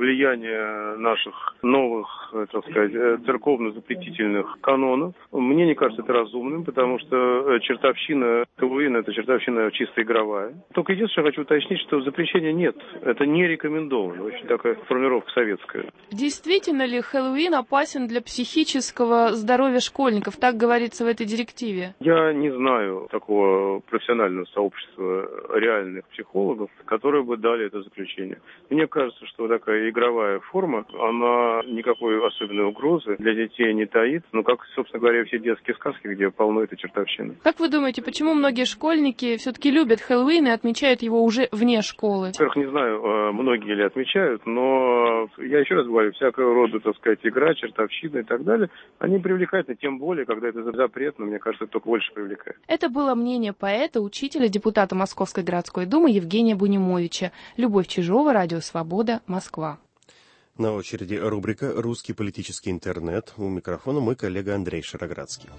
влияние наших новых, так сказать, церковно-запретительных канонов. Мне не кажется это разумным, потому что чертовщина Хэллоуина – это чертовщина чисто игровая. Только единственное, я хочу уточнить, что запрещения нет. Это не рекомендовано. Очень такая формулировка советская. Действительно ли Хэллоуин опасен для психического здоровья школьников? Так говорится в этой директиве. Я не знаю такого профессионального сообщества реальных психологов, которые бы дали это заключение. Мне кажется, что такая игровая форма, она никакой особенной угрозы для детей не таит. Ну, как, собственно говоря, все детские сказки, где полно этой чертовщины. Как вы думаете, почему многие школьники все-таки любят Хэллоуин и отмечают его уже вне школы? Во-первых, не знаю, многие ли отмечают, но я еще раз говорю, всякого рода так сказать, игра, чертовщина и так далее, они привлекательны, тем более, когда это запретно, мне кажется, это только больше привлекает. Это было мнение поэта, учителя, депутата Московской городской думы Евгения Бунимовича. Любовь Чижова, Радио Свобода, Москва. На очереди рубрика «Русский политический интернет». У микрофона мой коллега Андрей Шароградский.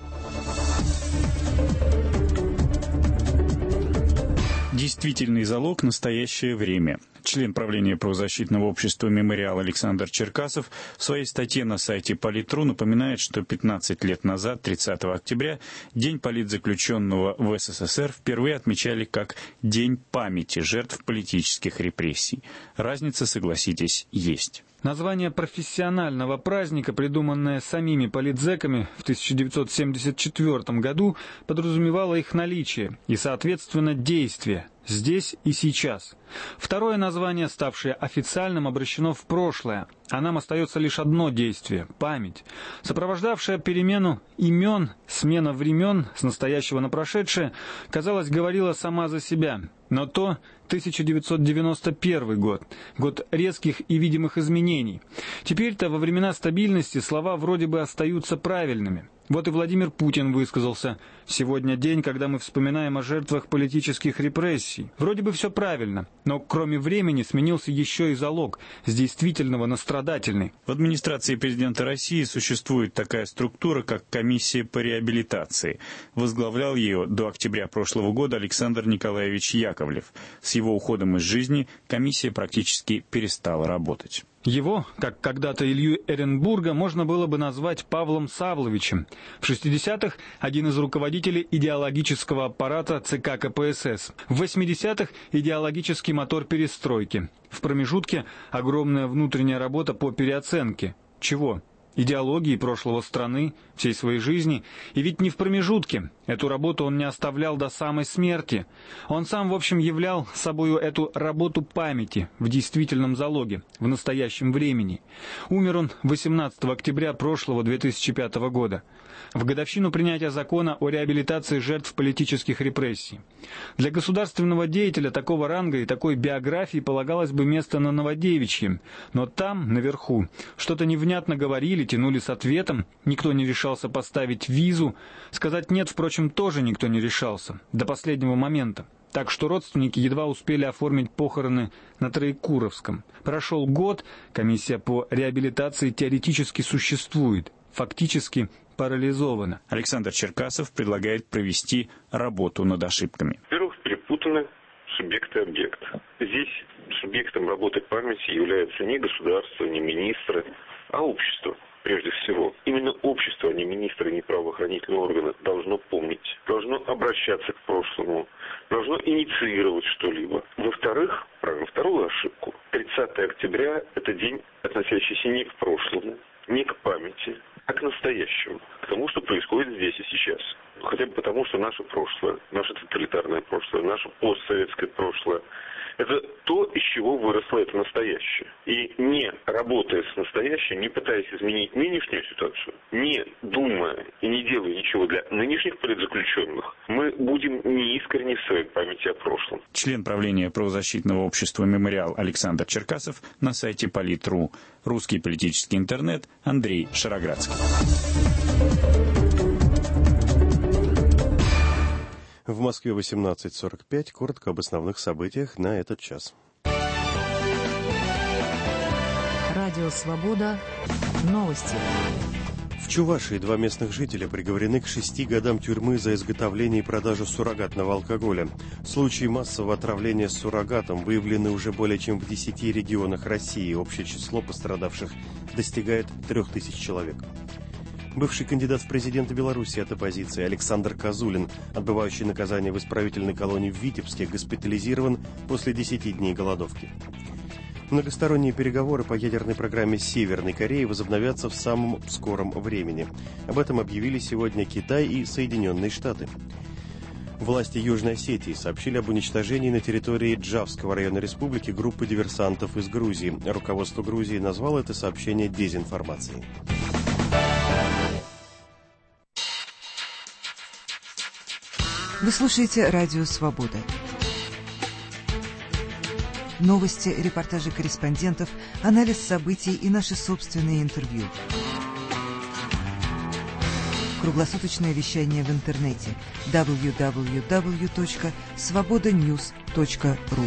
Действительный залог – настоящее время. Член правления правозащитного общества «Мемориал» Александр Черкасов в своей статье на сайте Политру напоминает, что 15 лет назад, 30 октября, День политзаключенного в СССР впервые отмечали как День памяти жертв политических репрессий. Разница, согласитесь, есть. Название профессионального праздника, придуманное самими политзеками в 1974 году, подразумевало их наличие и, соответственно, действие здесь и сейчас. Второе название, ставшее официальным, обращено в прошлое, а нам остается лишь одно действие – память. Сопровождавшая перемену имен, смена времен с настоящего на прошедшее, казалось, говорила сама за себя. Но то 1991 год, год резких и видимых изменений. Теперь-то во времена стабильности слова вроде бы остаются правильными. Вот и Владимир Путин высказался: «Сегодня день, когда мы вспоминаем о жертвах политических репрессий». Вроде бы все правильно, но кроме времени сменился еще и залог с действительного на страдательный. В администрации президента России существует такая структура, как комиссия по реабилитации. Возглавлял ее до октября прошлого года Александр Николаевич Яковлев. С его уходом из жизни комиссия практически перестала работать. Его, как когда-то Илью Эренбурга, можно было бы назвать Павлом Савловичем. В 60-х один из руководителей идеологического аппарата ЦК КПСС. В 80-х идеологический мотор перестройки. В промежутке огромная внутренняя работа по переоценке. Чего? Идеологии прошлого страны, всей своей жизни. И ведь не в промежутке. Эту работу он не оставлял до самой смерти. Он сам, в общем, являл собою эту работу памяти в действительном залоге, в настоящем времени. Умер он 18 октября прошлого 2005 года, в годовщину принятия закона о реабилитации жертв политических репрессий. Для государственного деятеля такого ранга и такой биографии полагалось бы место на Новодевичьем. Но там, наверху, что-то невнятно говорили, тянули с ответом, никто не решался поставить визу. Сказать «нет», впрочем, тоже никто не решался, до последнего момента. Так что родственники едва успели оформить похороны на Троекуровском. Прошел год, комиссия по реабилитации теоретически существует, фактически парализована. Александр Черкасов предлагает провести работу над ошибками. Во-первых, перепутаны субъект и объект. Здесь субъектом работы памяти является не государство, не министры, а общество. Прежде всего, именно общество, а не министры, не правоохранительные органы, должно помнить, должно обращаться к прошлому, должно инициировать что-либо. Во-вторых, правильно, вторую ошибку. 30 октября – это день, относящийся не к прошлому, не к памяти, а к настоящему, к тому, что происходит здесь и сейчас. Хотя бы потому, что наше прошлое, наше тоталитарное прошлое, наше постсоветское прошлое – это то, из чего выросло это настоящее. И не работая с настоящим, не пытаясь изменить нынешнюю ситуацию, не думая и не делая ничего для нынешних политзаключенных, мы будем неискренни в своей памяти о прошлом. Член правления правозащитного общества «Мемориал» Александр Черкасов на сайте Политру. Русский политический интернет. Андрей Шароградский. В Москве 18:45. Коротко об основных событиях на этот час. Радио «Свобода». Новости. В Чувашии 2 местных жителя приговорены к 6 годам тюрьмы за изготовление и продажу суррогатного алкоголя. Случаи массового отравления суррогатом выявлены уже более чем в 10 регионах России. Общее число пострадавших достигает 3000 человек. Бывший кандидат в президенты Беларуси от оппозиции Александр Козулин, отбывающий наказание в исправительной колонии в Витебске, госпитализирован после 10 дней голодовки. Многосторонние переговоры по ядерной программе Северной Кореи возобновятся в самом скором времени. Об этом объявили сегодня Китай и Соединенные Штаты. Власти Южной Осетии сообщили об уничтожении на территории Джавского района республики группы диверсантов из Грузии. Руководство Грузии назвало это сообщение дезинформацией. Вы слушаете «Радио Свобода». новости, репортажи корреспондентов, анализ событий и наши собственные интервью. Круглосуточное вещание в интернете www.svobodanews.ru.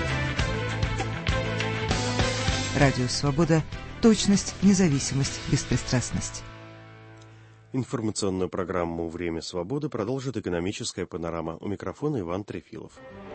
Радио «Свобода». Точность, независимость, беспристрастность. Информационную программу «Время свободы» продолжит экономическая панорама. У микрофона Иван Трефилов.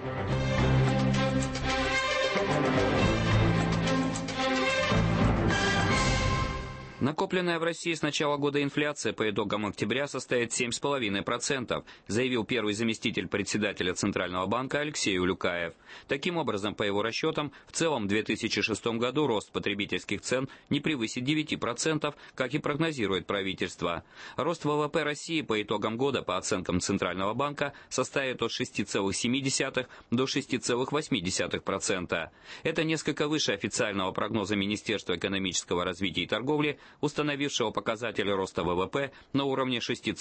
Накопленная в России с начала года инфляция по итогам октября составит 7,5%, заявил первый заместитель председателя Центрального банка Алексей Улюкаев. Таким образом, по его расчетам, в целом в 2006 году рост потребительских цен не превысит 9%, как и прогнозирует правительство. Рост ВВП России по итогам года, по оценкам Центрального банка, составит от 6,7 до 6,8%. Это несколько выше официального прогноза Министерства экономического развития и торговли, установившего показатель роста ВВП на уровне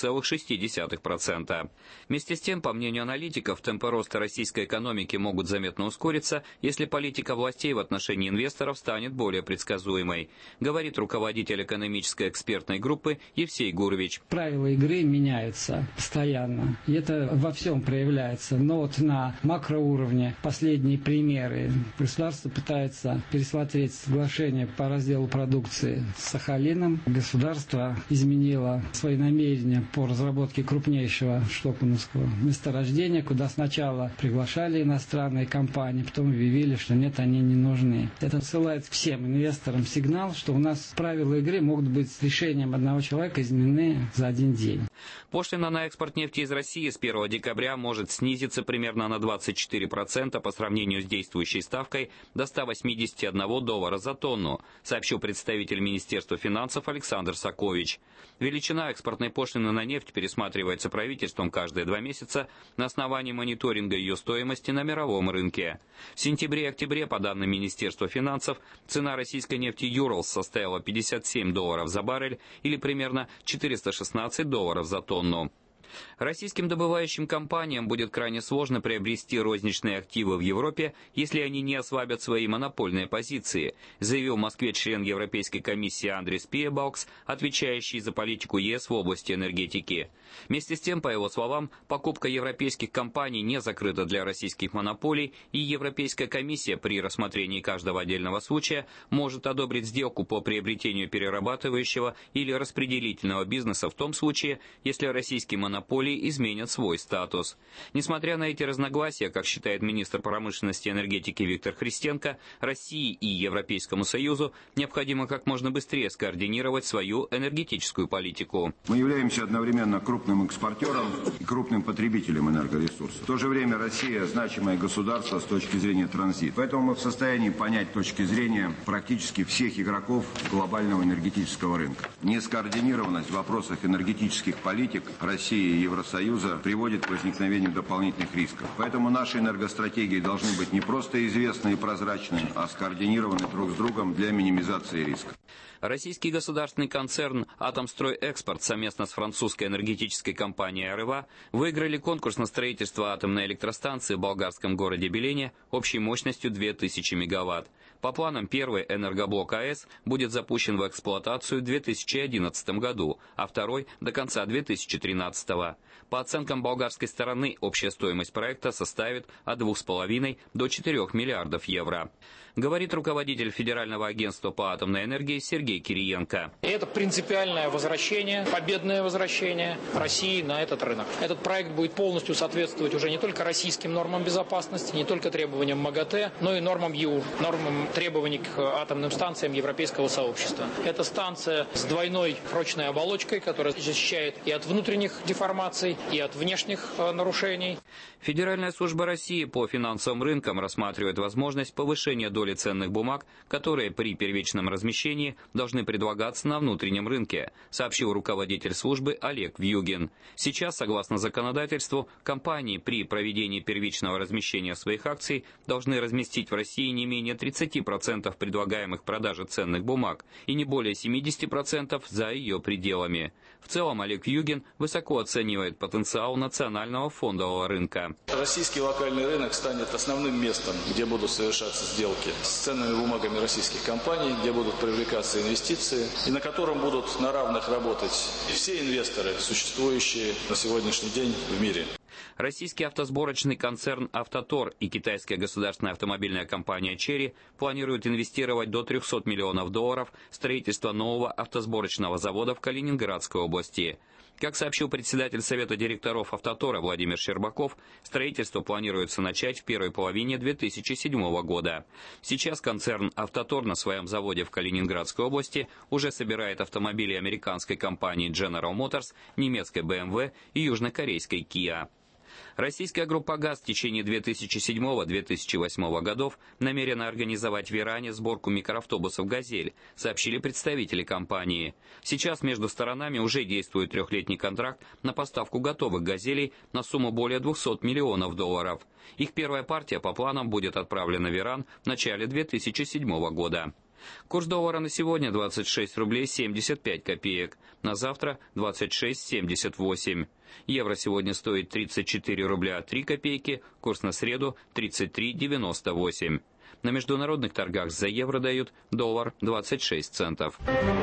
6,6%. Вместе с тем, по мнению аналитиков, темпы роста российской экономики могут заметно ускориться, если политика властей в отношении инвесторов станет более предсказуемой, говорит руководитель экономической экспертной группы Евсей Гурович. Правила игры меняются постоянно, и это во всем проявляется. Но вот на макроуровне последние примеры. Государство пытается пересмотреть соглашение по разделу продукции с Сахалином. Государство изменило свои намерения по разработке крупнейшего штокмановского месторождения, куда сначала приглашали иностранные компании, потом объявили, что нет, они не нужны. Это отсылает всем инвесторам сигнал, что у нас правила игры могут быть с решением одного человека изменены за один день. Пошлина на экспорт нефти из России с 1 декабря может снизиться примерно на 24% по сравнению с действующей ставкой до $181 за тонну, сообщил представитель Министерства финансов Александр Сакович. Величина экспортной пошлины на нефть пересматривается правительством каждые 2 месяца на основании мониторинга ее стоимости на мировом рынке. В сентябре и октябре, по данным Министерства финансов, цена российской нефти Urals составила $57 за баррель или примерно $416 за тонну. Российским добывающим компаниям будет крайне сложно приобрести розничные активы в Европе, если они не ослабят свои монопольные позиции, заявил в Москве член Европейской комиссии Андрис Пиебалкс, отвечающий за политику ЕС в области энергетики. Вместе с тем, по его словам, покупка европейских компаний не закрыта для российских монополий, и Европейская комиссия при рассмотрении каждого отдельного случая может одобрить сделку по приобретению перерабатывающего или распределительного бизнеса в том случае, если российские монополии изменят свой статус. Несмотря на эти разногласия, как считает министр промышленности и энергетики Виктор Христенко, России и Европейскому Союзу необходимо как можно быстрее скоординировать свою энергетическую политику. Мы являемся одновременно крупным экспортером и крупным потребителем энергоресурсов. В то же время Россия значимое государство с точки зрения транзита. Поэтому мы в состоянии понять точки зрения практически всех игроков глобального энергетического рынка. Нескоординированность в вопросах энергетических политик России и Евросоюза приводит к возникновению дополнительных рисков. Поэтому наши энергостратегии должны быть не просто известны и прозрачны, а скоординированы друг с другом для минимизации риска. Российский государственный концерн «Атомстройэкспорт» совместно с французской энергетической компанией «Арева» выиграли конкурс на строительство атомной электростанции в болгарском городе Белене общей мощностью 2000 мегаватт. По планам, первый энергоблок АЭС будет запущен в эксплуатацию в 2011 году, а второй – до конца 2013. По оценкам болгарской стороны, общая стоимость проекта составит от 2,5 до 4 миллиардов евро. Говорит руководитель Федерального агентства по атомной энергии Сергей Кириенко. Это принципиальное возвращение, победное возвращение России на этот рынок. Этот проект будет полностью соответствовать уже не только российским нормам безопасности, не только требованиям МАГАТЭ, но и нормам ЕУ, нормам требований к атомным станциям Европейского сообщества. Это станция с двойной прочной оболочкой, которая защищает и от внутренних деформаций, и от внешних нарушений. Федеральная служба России по финансовым рынкам рассматривает возможность повышения доли ценных бумаг, которые при первичном размещении должны предлагаться на внутреннем рынке, сообщил руководитель службы Олег Вьюгин. Сейчас, согласно законодательству, компании при проведении первичного размещения своих акций должны разместить в России не менее 30% предлагаемых продажи ценных бумаг и не более 70% за ее пределами. В целом Олег Вьюгин высоко оценивает потенциал национального фондового рынка. Российский локальный рынок станет основным местом, где будут совершаться сделки с ценными бумагами российских компаний, где будут привлекаться инвестиции и на котором будут на равных работать все инвесторы, существующие на сегодняшний день в мире. Российский автосборочный концерн «Автотор» и китайская государственная автомобильная компания «Черри» планируют инвестировать до $300 миллионов в строительство нового автосборочного завода в Калининградской области. Как сообщил председатель Совета директоров «Автотора» Владимир Щербаков, строительство планируется начать в первой половине 2007 года. Сейчас концерн «Автотор» на своем заводе в Калининградской области уже собирает автомобили американской компании General Motors, немецкой BMW и южнокорейской Kia. Российская группа ГАЗ в течение 2007-2008 годов намерена организовать в Иране сборку микроавтобусов «Газель», сообщили представители компании. Сейчас между сторонами уже действует трехлетний контракт на поставку готовых «Газелей» на сумму более $200 миллионов. Их первая партия по планам будет отправлена в Иран в начале 2007 года. Курс доллара на сегодня 26 рублей 75 копеек, на завтра 26,78. Евро сегодня стоит 34 рубля 3 копейки, курс на среду 33,98. На международных торгах за евро дают доллар 26 центов.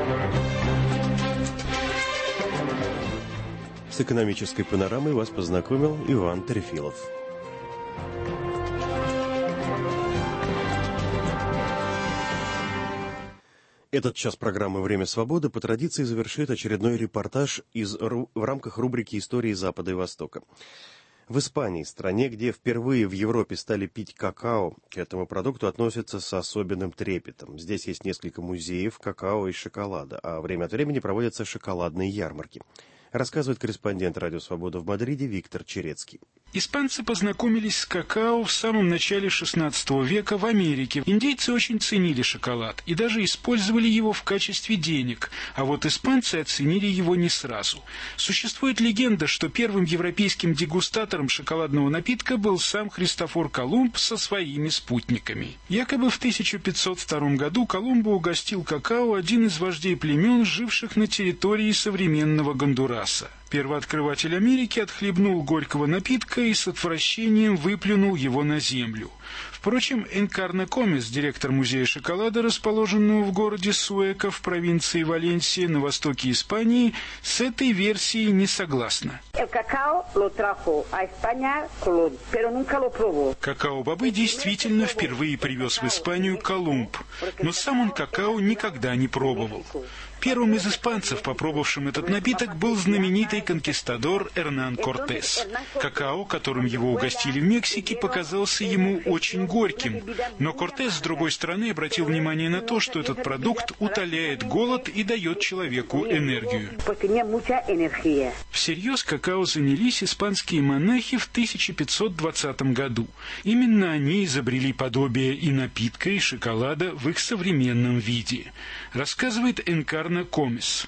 С экономической панорамой вас познакомил Иван Трефилов. Этот час программы «Время свободы» по традиции завершит очередной репортаж в рамках рубрики «Истории Запада и Востока». В Испании, стране, где впервые в Европе стали пить какао, к этому продукту относятся с особенным трепетом. Здесь есть несколько музеев какао и шоколада, а время от времени проводятся шоколадные ярмарки. Рассказывает корреспондент «Радио Свобода» в Мадриде Виктор Черецкий. Испанцы познакомились с какао в самом начале XVI века в Америке. Индейцы очень ценили шоколад и даже использовали его в качестве денег, а вот испанцы оценили его не сразу. Существует легенда, что первым европейским дегустатором шоколадного напитка был сам Христофор Колумб со своими спутниками. Якобы в 1502 году Колумба угостил какао один из вождей племен, живших на территории современного Гондураса. Первооткрыватель Америки отхлебнул горького напитка и с отвращением выплюнул его на землю. Впрочем, Энкарна Комес, директор музея шоколада, расположенного в городе Суэко в провинции Валенсия на востоке Испании, с этой версией не согласна. Какао-бобы действительно впервые привез в Испанию Колумб, но сам он какао никогда не пробовал. Первым из испанцев, попробовавшим этот напиток, был знаменитый конкистадор Эрнан Кортес. Какао, которым его угостили в Мексике, показался ему очень горьким. Но Кортес, с другой стороны, обратил внимание на то, что этот продукт утоляет голод и дает человеку энергию. Всерьез какао занялись испанские монахи в 1520 году. Именно они изобрели подобие и напитка, и шоколада в их современном виде. Рассказывает Энкарна Комес.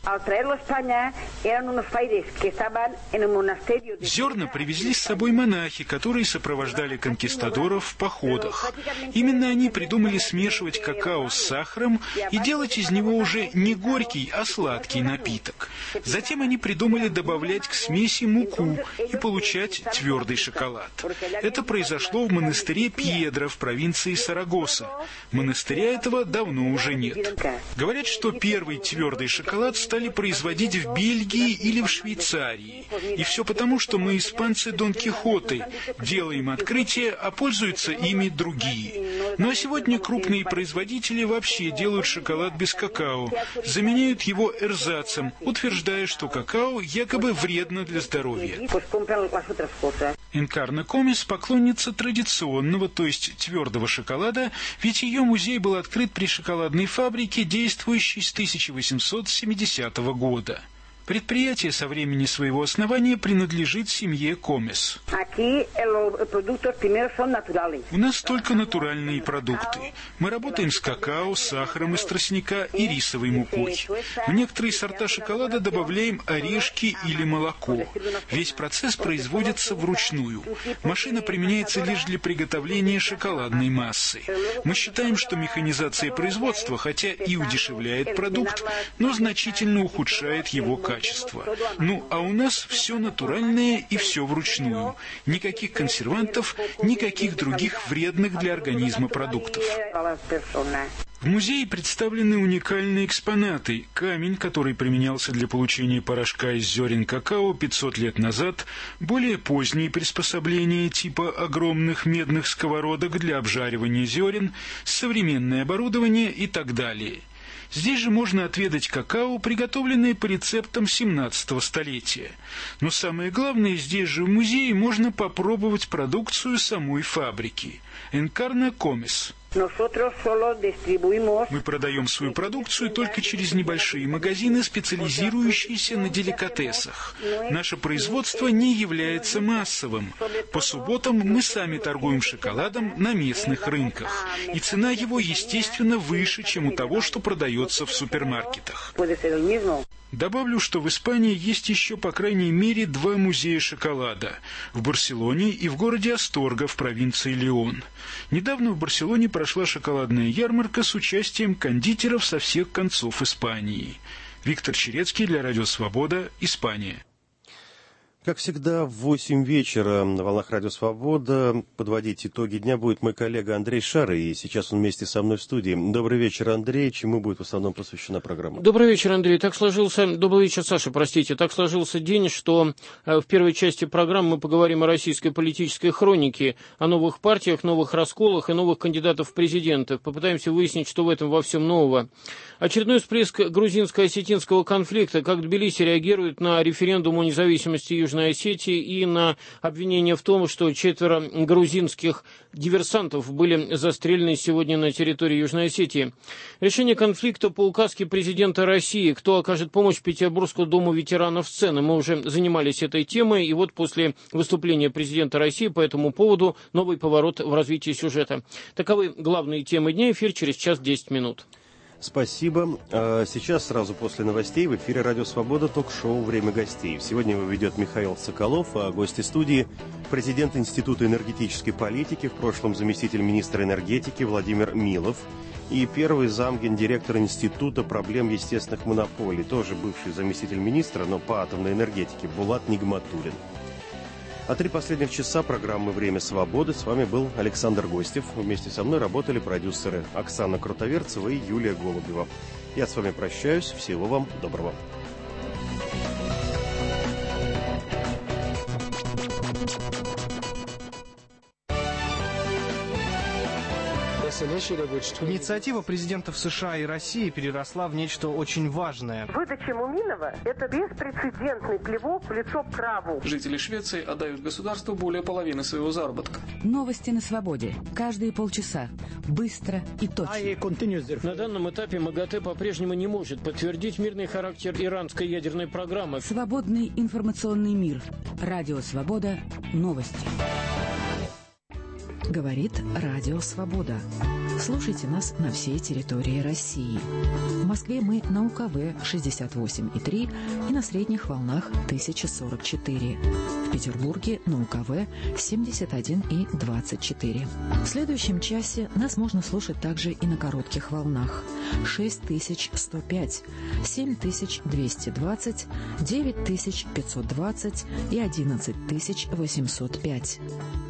Зерна привезли с собой монахи, которые сопровождали конкистадоров в походах. Именно они придумали смешивать какао с сахаром и делать из него уже не горький, а сладкий напиток. Затем они придумали добавлять к смеси муку и получать твердый шоколад. Это произошло в монастыре Пьедра в провинции Сарагоса. Монастыря этого давно уже нет. Говорят, что первый твердый шоколад стали производить в Бельгии или в Швейцарии. И все потому, что мы, испанцы, Дон Кихоты, делаем открытия, а пользуются ими другие. Ну а сегодня крупные производители вообще делают шоколад без какао, заменяют его эрзацем, утверждая, что какао якобы вредно для здоровья. Энкарна Комес поклонница традиционного, то есть твердого шоколада, ведь ее музей был открыт при шоколадной фабрике, действующей с 1870 года. Предприятие со времени своего основания принадлежит семье Комес. У нас только натуральные продукты. Мы работаем с какао, сахаром из тростника и рисовой мукой. В некоторые сорта шоколада добавляем орешки или молоко. Весь процесс производится вручную. Машина применяется лишь для приготовления шоколадной массы. Мы считаем, что механизация производства, хотя и удешевляет продукт, но значительно ухудшает его качество. Ну, а у нас все натуральное и все вручную. Никаких консервантов, никаких других вредных для организма продуктов. В музее представлены уникальные экспонаты. Камень, который применялся для получения порошка из зерен какао 500 лет назад, более поздние приспособления типа огромных медных сковородок для обжаривания зерен, современное оборудование и так далее. Здесь же можно отведать какао, приготовленное по рецептам 17 столетия. Но самое главное, здесь же в музее можно попробовать продукцию самой фабрики. Энкарна Комес. Мы продаем свою продукцию только через небольшие магазины, специализирующиеся на деликатесах. Наше производство не является массовым. По субботам мы сами торгуем шоколадом на местных рынках. И цена его, естественно, выше, чем у того, что продается в супермаркетах. Добавлю, что в Испании есть еще по крайней мере 2 музея шоколада – в Барселоне и в городе Асторга в провинции Леон. Недавно в Барселоне прошла шоколадная ярмарка с участием кондитеров со всех концов Испании. Виктор Черецкий для Радио Свобода, Испания. Как всегда, в 8 вечера на волнах Радио Свобода подводить итоги дня будет мой коллега Андрей Шар, и сейчас он вместе со мной в студии. Добрый вечер, Андрей. Чему будет в основном посвящена программа? Добрый вечер, Андрей. Добрый вечер, Саша, простите. Так сложился день, что в первой части программы мы поговорим о российской политической хронике, о новых партиях, новых расколах и новых кандидатов в президенты. Попытаемся выяснить, что в этом во всем нового. Очередной всплеск грузинско-осетинского конфликта. Как Тбилиси реагирует на референдум о независимости Южной Осетии и на обвинение в том, что 4 грузинских диверсантов были застрелены сегодня на территории Южной Осетии. Решение конфликта по указке президента России. Кто окажет помощь Петербургскому дому ветеранов сцены? Мы уже занимались этой темой, и вот после выступления президента России по этому поводу новый поворот в развитии сюжета. Таковы главные темы дня. Эфир через час 10 минут. Спасибо. Сейчас, сразу после новостей, в эфире «Радио Свобода» ток-шоу «Время гостей». Сегодня его ведет Михаил Соколов, а гости студии – президент Института энергетической политики, в прошлом заместитель министра энергетики Владимир Милов и первый замгендиректора Института проблем естественных монополий, тоже бывший заместитель министра, но по атомной энергетике, Булат Нигматуллин. А 3 последних часа программы «Время свободы» с вами был Александр Гостев. Вместе со мной работали продюсеры Оксана Крутоверцева и Юлия Голубева. Я с вами прощаюсь. Всего вам доброго. Инициатива президентов США и России переросла в нечто очень важное. Выдача Муминова – это беспрецедентный плевок в лицо праву. Жители Швеции отдают государству более половины своего заработка. Новости на свободе. Каждые полчаса. Быстро и точно. На данном этапе МАГАТЭ по-прежнему не может подтвердить мирный характер иранской ядерной программы. Свободный информационный мир. Радио Свобода. Новости. Говорит Радио Свобода. Слушайте нас на всей территории России. В Москве мы на УКВ 68,3 и на средних волнах 1044. В Петербурге на УКВ 71,24. В следующем часе нас можно слушать также и на коротких волнах 6105, 7220, 9520 и 11805.